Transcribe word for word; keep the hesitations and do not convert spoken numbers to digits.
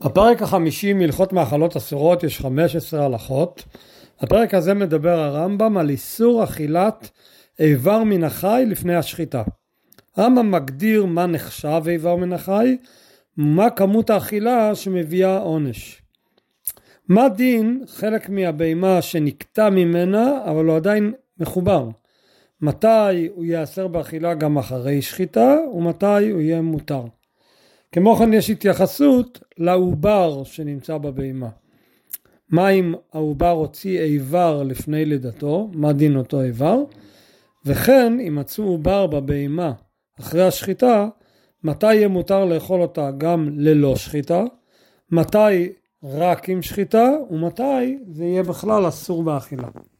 בפרק החמישי מהלכות מאכלות אסורות יש חמש עשרה הלכות. הפרק הזה מדבר הרמב"ם על איסור אכילת איבר מן החי לפני השחיטה. הרמב"ם מגדיר מה נחשב איבר מן החי, מה כמות האכילה שמביאה עונש. מה דין חלק מהבהמה שנקטע ממנה אבל הוא עדיין מחובר? מתי הוא יאסר באכילה גם אחרי שחיטה ומתי הוא יהיה מותר? כמו כן יש התייחסות לעובר שנמצא בבהמה. מה אם העובר הוציא איבר לפני לידתו, מה דין אותו איבר? וכן אם מצאו עובר בבהמה אחרי השחיטה, מתי יהיה מותר לאכול אותה גם ללא שחיטה? מתי רק עם שחיטה? ומתי זה יהיה בכלל אסור באכילה?